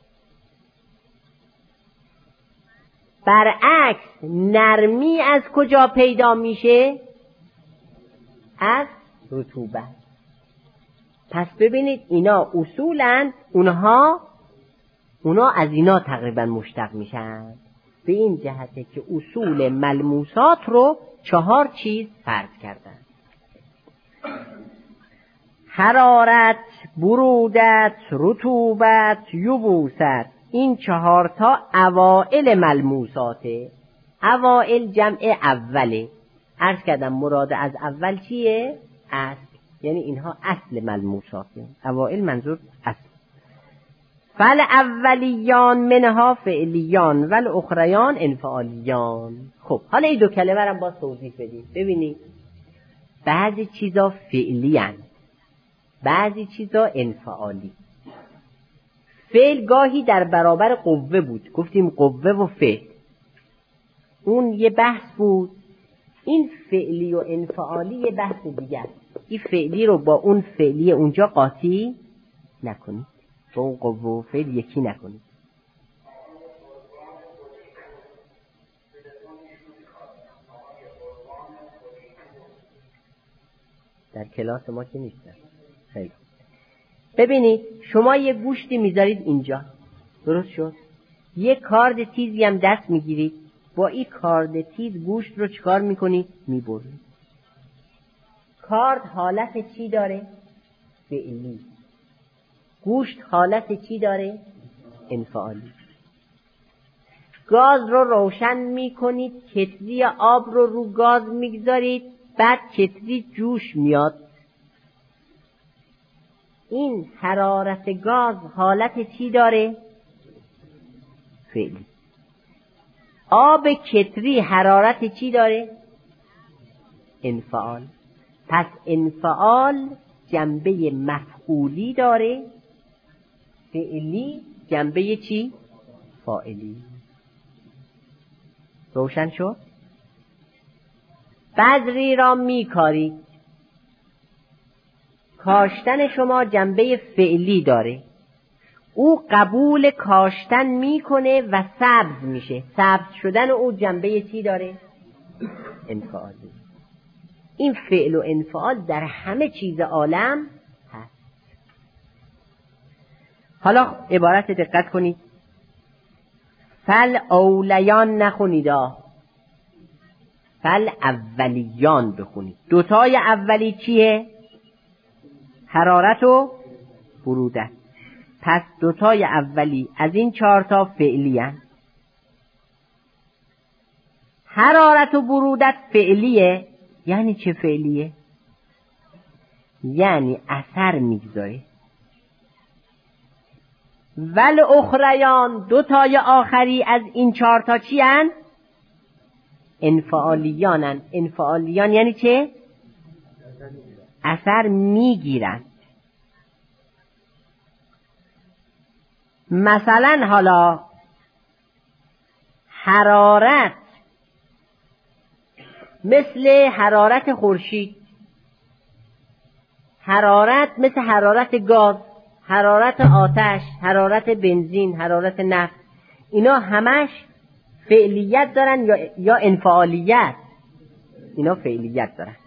برعکس نرمی از کجا پیدا میشه؟ از رطوبت. پس ببینید اینا اصولاً اونها اونا از اینا تقریبا مشتق میشن. به این جهته که اصول ملموسات رو چهار چیز فرض کردن: حرارت، برودت، رطوبت، یبوست. این چهار تا اوائل ملموساته. اوائل جمع اوله. عرض کردم مراد از اول چیه؟ اصل. یعنی اینها اصل ملموساته. اوائل منظور اصل. فل اولیان منها فعلیان ول اخریان انفعالیان. خب حالا این دو کلمه رو باز توضیح بدید. ببینید بعضی چیزا فعلی هستند، بعضی چیزا انفعالی. فعل گاهی در برابر قوه بود، گفتیم قوه و فعل، اون یه بحث بود. این فعلی و انفعالی یه بحث دیگه است. این فعلی رو با اون فعلی اونجا قاطی نکنید، با اون قوه و فعل یکی نکنید. در کلاس ما که نیستن. خیلی ببینید شما یه گوشتی میذارید اینجا، درست شد؟ یه کارد تیزی هم دست میگیرید، با این کارد تیز گوشت رو چکار میکنید؟ میبرید. کارد حالت چی داره؟ فعلی. گوشت حالت چی داره؟ انفعالی. گاز رو روشن میکنید، کتری آب رو رو گاز میگذارید، بعد کتری جوش میاد. این حرارت گاز حالت چی داره؟ فعلی. آب کتری حرارت چی داره؟ انفعال. پس انفعال جنبه مفعولی داره، فعلی جنبه چی؟ فاعلی. روشن شد؟ بذری را میکارید، کاشتن شما جنبه فعلی داره، او قبول کاشتن میکنه و سبز میشه. سبز شدن او جنبه چی داره؟ انفعالی. این فعل و انفعال در همه چیز عالم هست. حالا عبارت دقت کنید. فل اولیان نخونیدا، فل اولیان بخونید. دوتای اولی چیه؟ حرارت و برودت. پس دوتای اولی از این چهارتا فعلی هست. حرارت و برودت فعلیه. یعنی چه فعلیه؟ یعنی اثر میگذاره. ول اخریان دوتای آخری از این چهارتا چی هن؟ انفعالیان هن. انفعالیان یعنی چه؟ اثر میگیرن. مثلا حالا حرارت مثل حرارت خورشید، حرارت مثل حرارت گاز، حرارت آتش، حرارت بنزین، حرارت نفت، اینا همش فعلیت دارن یا یا انفعالیت؟ اینا فعلیت دارن.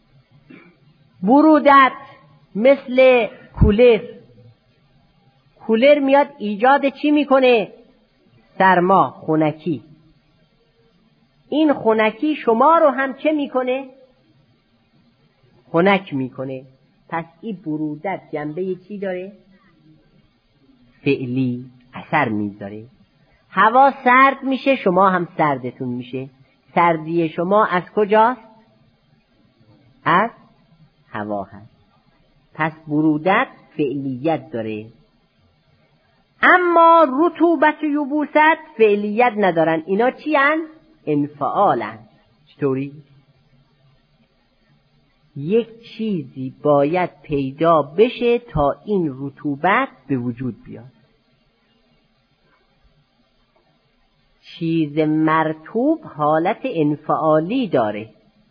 برودت مثل کولر، کولر میاد ایجاد چی میکنه؟ سرما، خنکی. این خنکی شما رو هم چه میکنه؟ خنک میکنه. پس این برودت جنبه چی داره؟ فعلی، اثر میذاره. هوا سرد میشه، شما هم سردتون میشه. سردی شما از کجاست؟ از هوا هست. پس برودت فعلیت داره. اما رطوبت و یبوست فعلیت ندارن. اینا چی هن؟ انفعالن. چطوری؟ یک چیزی باید پیدا بشه تا این رطوبت به وجود بیاد. چیز مرطوب حالت انفعالی داره.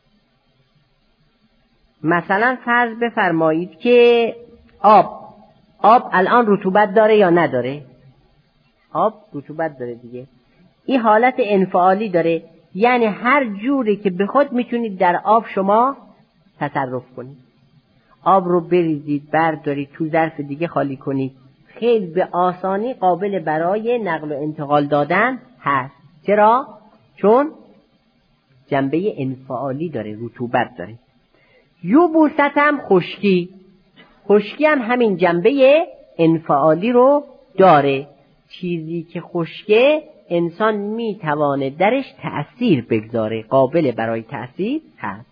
مثلا فرض بفرمایید که آب آب الان رطوبت داره یا نداره؟ آب رطوبت داره دیگه. این حالت انفعالی داره، یعنی هر جوری که بخواد میتونید در آب شما تصرف کنید. آب رو بریزید، بردارید، تو ظرف دیگه خالی کنید. خیلی به آسانی قابل برای نقل و انتقال دادن هست. چرا؟ چون جنبه انفعالی داره، رطوبت داره. یبوست هم خشکی. خشکی هم همین جنبه انفعالی رو داره. چیزی که خشکه انسان میتوانه درش تأثیر بگذاره، قابل برای تأثیر هست.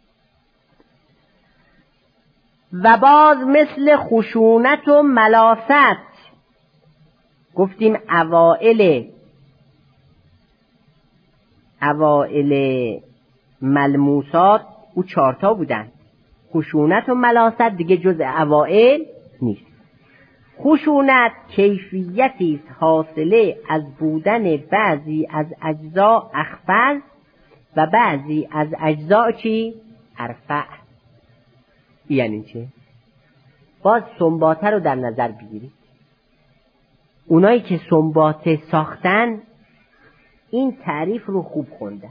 و باز مثل خشونت و ملاست، گفتیم اوائل اوائل ملموسات او چارتا بودن. خشونت و ملاست دیگه جز اوائل نیست. خشونت کیفیتی است حاصله از بودن بعضی از اجزا اخفض و بعضی از اجزا چی؟ ارفع. یعنی چه؟ باز سنباته رو در نظر بگیرید. اونایی که سنباته ساختن این تعریف رو خوب خوندن.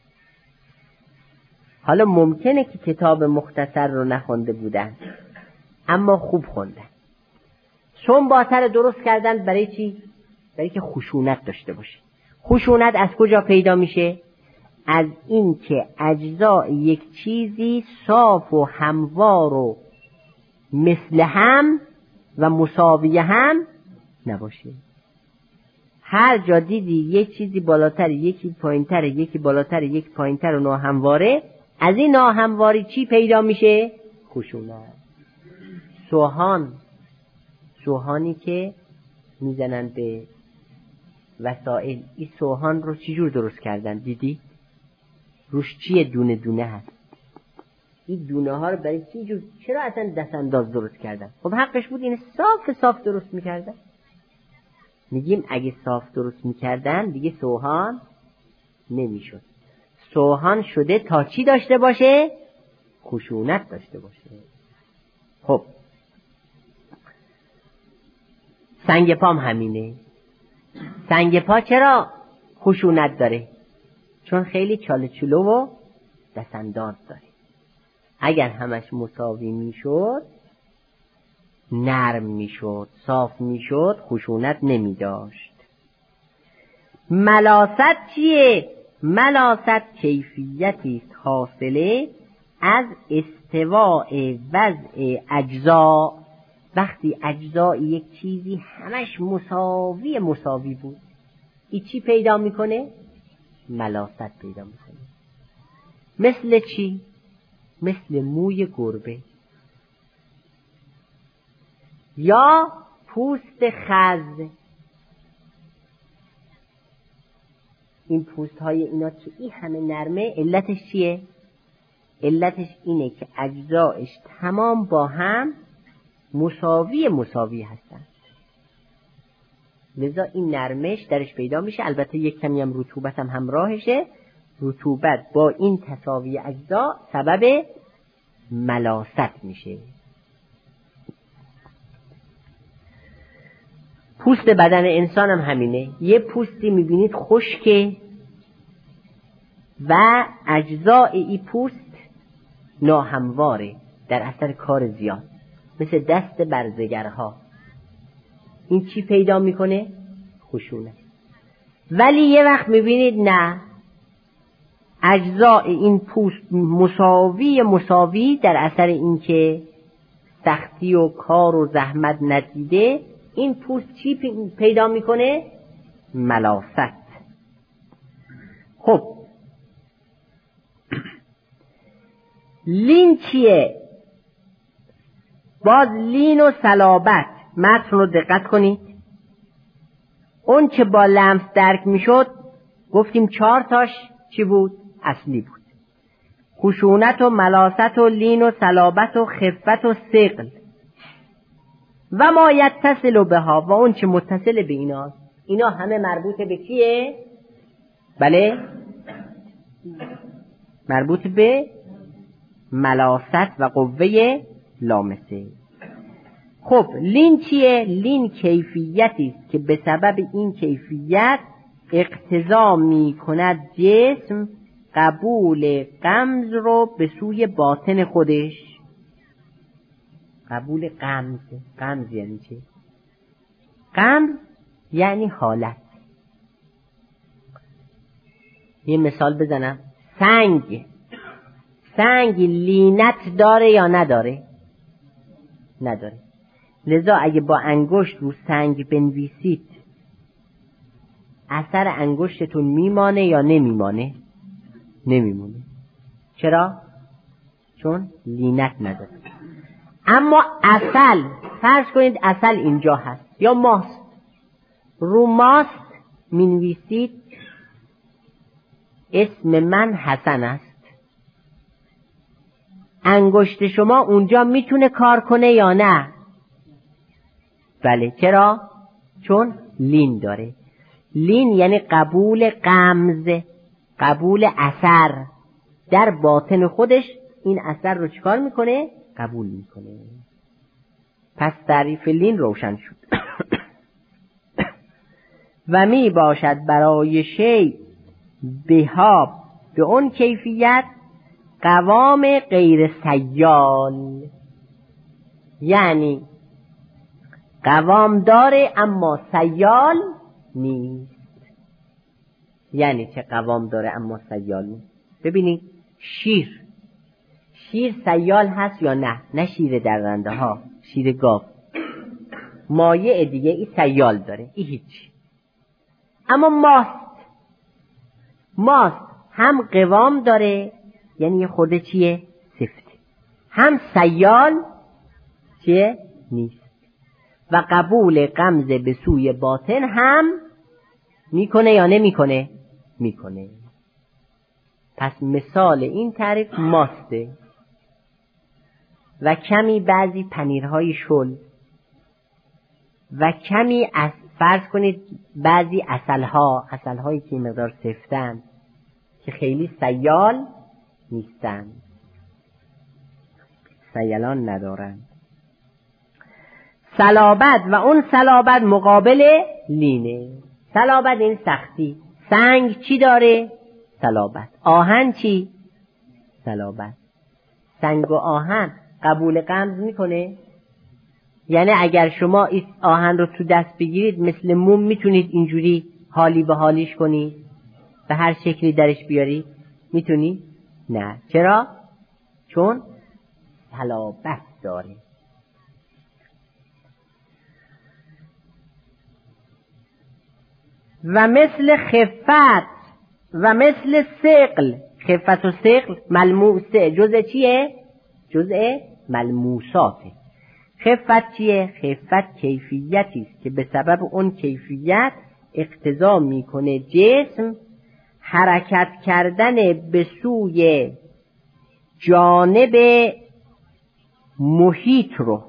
حالا ممکنه که کتاب مختصر رو نخونده بودن، اما خوب خوندن. سنباته رو درست کردن برای چی؟ برای که خشونت داشته باشه. خشونت از کجا پیدا میشه؟ از این که اجزای یک چیزی صاف و هموار و مثل هم و مساوی هم نباشه. هر جا دیدی یک چیزی بالاتر، یکی پایینتر، یکی بالاتر، یکی پایینتر و ناهمواره، از این ناهمواری چی پیدا میشه؟ خشونت. سوهان، سوهانی که میزنن به وسایل، این سوهان رو چی جور درست کردن؟ دیدی؟ روش چیه؟ دونه دونه هست. این دونه ها رو برای چی جور، چرا اصلا دست انداز درست کردن؟ خب حقش بود این صاف صاف درست میکردن. میگیم اگه صاف درست میکردن دیگه سوهان نمیشد. سوهان شده تا چی داشته باشه؟ خشونت داشته باشه. خب سنگ پام همینه. سنگ پا چرا خشونت داره؟ چون خیلی چاله چولو و دستانداز داره. اگر همش مساوی میشد، نرم میشد، صاف میشد، خشونت نمی داشت. ملاست چیه؟ ملاست کیفیتی است حاصله از استواء وضع اجزا. وقتی اجزای یک چیزی همش مساوی مساوی بود، این چی پیدا میکنه؟ ملاست پیدا میکنه. مثل چی؟ مثل موی گربه یا پوست خز. این پوست های اینا که این همه نرمه، علتش چیه؟ علتش اینه که اجزایش تمام با هم مساوی مساوی هستن، لذا این نرمش درش پیدا میشه. البته یک کمی هم رطوبت هم همراهشه. رطوبت با این تساوی اجزا سبب ملاست میشه. پوست بدن انسان هم همینه. یه پوستی میبینید خشکه و اجزای این پوست ناهمواره در اثر کار زیاد، مثل دست برزگرها. این چی پیدا میکنه؟ خشونت. ولی یه وقت میبینید نه، اجزای این پوست مساوی مساوی در اثر اینکه سختی و کار و زحمت ندیده، این پوست چی پیدا میکنه؟ ملاست. خب لین چیه؟ باز لین و صلابت. متن رو دقت کنید. اون که با لمس درک میشد گفتیم چهار تاش چی بود؟ اصلی بود. خشونت و ملاست و لین و صلابت و خفت و ثقل و ما یتصل بها، و اون چه متصل به ایناست. اینا همه مربوط به کیه؟ بله، مربوط به ملاست و قوه لامسه. خب لین چیه؟ لین کیفیتی است که به سبب این کیفیت اقتضا می کند جسم قبول غمز رو به سوی باطن خودش. قبول غمز. غمز یعنی چه؟ غمز یعنی حالت. یه مثال بزنم. سنگ سنگ لینت داره یا نداره؟ نداره. لذا اگه با انگشت رو سنگ بنویسید اثر انگشتتون میمانه یا نمیمانه؟ نمیمونه. چرا؟ چون لینت نداره. اما عسل، فرض کنید عسل اینجا هست یا ماست، رو ماست مینویسید اسم من حسن است، انگشت شما اونجا میتونه کار کنه یا نه؟ بله. چرا؟ چون لین داره. لین یعنی قبول غمز، قبول اثر در باطن خودش. این اثر رو چیکار میکنه؟ قبول میکنه. پس تعریف لین روشن شد. و می باشد برای شیء بها به اون کیفیت قوام غیر سیال، یعنی قوام داره اما سیال نیست. یعنی چه قوام داره اما سیال نیست؟ ببینید شیر شیر سیال هست یا نه؟ نه شیر درنده ها، شیر گاو. مایع دیگه ای سیال داره، این هیچ. اما ماست، ماست هم قوام داره، یعنی خورده چیه؟ سفته. هم سیال چیه؟ نیست. و قبول غمزه به سوی باطن هم میکنه یا نمیکنه؟ میکنه. پس مثال این تعریف ماسته. و کمی بعضی پنیرهای شل و کمی از فرض کنید بعضی عسلها، عسلهایی که مقدار سفتن که خیلی سیال نیستن، سیلان ندارن. صلابت و اون صلابت مقابل لینه. صلابت این سختی. سنگ چی داره؟ صلابت. آهن چی؟ صلابت. سنگ و آهن قبول غمز میکنه؟ یعنی اگر شما این آهن رو تو دست بگیرید مثل موم میتونید اینجوری حالی به حالیش کنید به هر شکلی درش بیاری؟ میتونید؟ نه. چرا؟ چون صلابت داره. و مثل خفت و مثل ثقل. خفت و ثقل ملموسه، جزء چیه؟ جزء ملموساته. خفت چیه؟ خفت کیفیتی است که به سبب اون کیفیت اقتضا میکنه جسم حرکت کردن به سوی جانب محیط رو.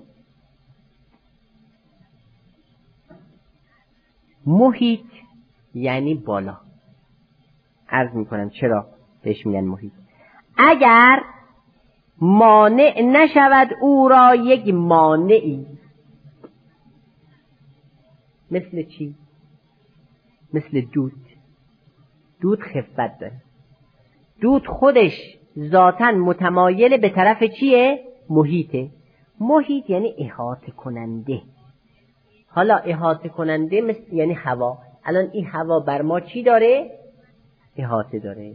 محیط یعنی بالا. عرض میکنم چرا بهش میگن محیط. اگر مانع نشود او را یک مانعی. مثل چی؟ مثل دود. دود خفت داره. دود خودش ذاتاً متمایل به طرف چیه؟ محیطه. محیط یعنی احاطه کننده. حالا احاطه کننده مثل یعنی هوا. الان این هوا بر ما چی داره؟ احاطه داره.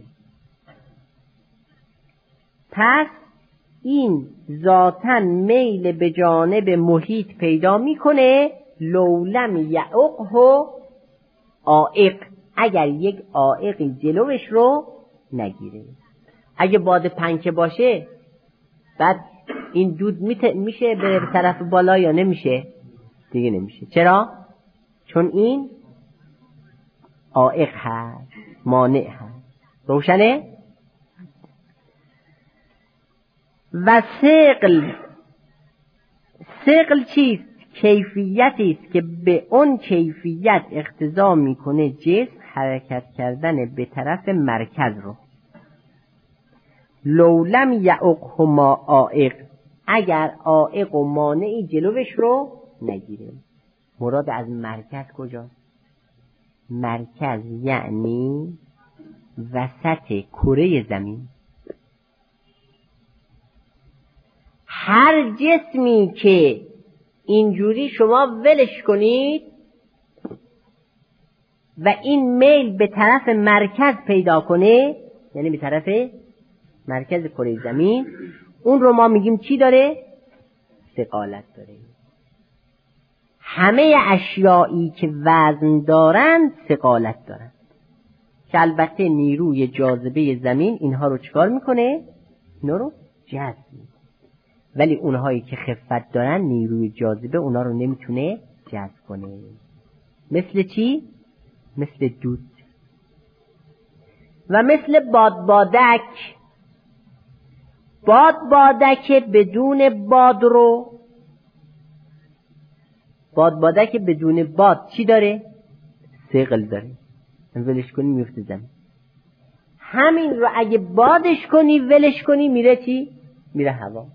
پس این ذاتاً میل به جانب محیط پیدا میکنه. لولم یعقه عائق، اگر یک عائقی جلوش رو نگیره. اگه باد پنکه باشه بعد این دود میشه به طرف بالا یا نمیشه؟ دیگه نمیشه. چرا؟ چون این عائق هست، مانع هست. روشنه؟ و ثقل. ثقل چیست؟ کیفیتی است که به اون کیفیت اقتضا میکنه جسم حرکت کردن به طرف مرکز رو. لولم یعقهما عائق، اگر عائق و مانعی جلوش رو نگیره. مراد از مرکز کجاست؟ مرکز یعنی وسط کره زمین. هر جسمی که اینجوری شما ولش کنید و این میل به طرف مرکز پیدا کنه، یعنی به طرف مرکز کره زمین، اون رو ما میگیم چی داره؟ ثقالت داره. همه اشیایی که وزن دارند ثقالت دارند، که البته نیروی جاذبه زمین اینها رو چکار میکنه؟ اینا رو جذب میکنه. ولی اونهایی که خفت دارن نیروی جاذبه اونا رو نمیتونه جذب کنه. مثل چی؟ مثل دود. و مثل بادبادک. بادبادک بدون باد رو بادبادک بدون باد چی داره؟ ثقل داره. ولش کنی میفته زمین. همین رو اگه بادش کنی ولش کنی میره چی؟ میره هوا.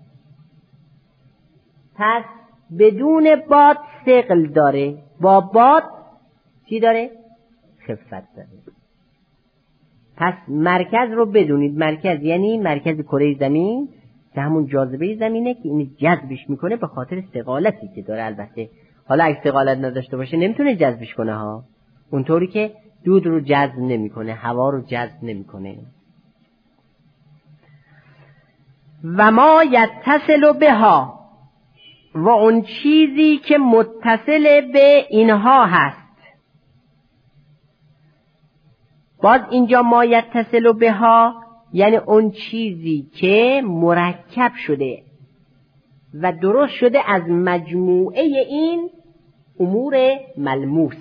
پس بدون باد ثقل داره، با باد چی داره؟ خفت داره. پس مرکز رو بدونید. مرکز یعنی مرکز کره زمین که همون جاذبه زمینه که این جذبش میکنه به خاطر ثقالتی که داره. البته حالا اگه ثقالت نداشته باشه نمیتونه جذبش کنه ها، اونطوری که دود رو جذب نمیکنه، هوا رو جذب نمیکنه. و ما یتصل بها و اون چیزی که متصل به اینها هست. باز اینجا ما یتصل بها یعنی اون چیزی که مرکب شده و درست شده از مجموعه این امور ملموس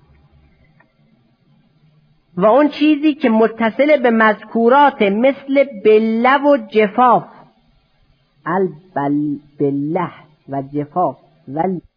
و اون چیزی که متصل به مذکورات مثل بله و جفاف، البل بله و جفاف و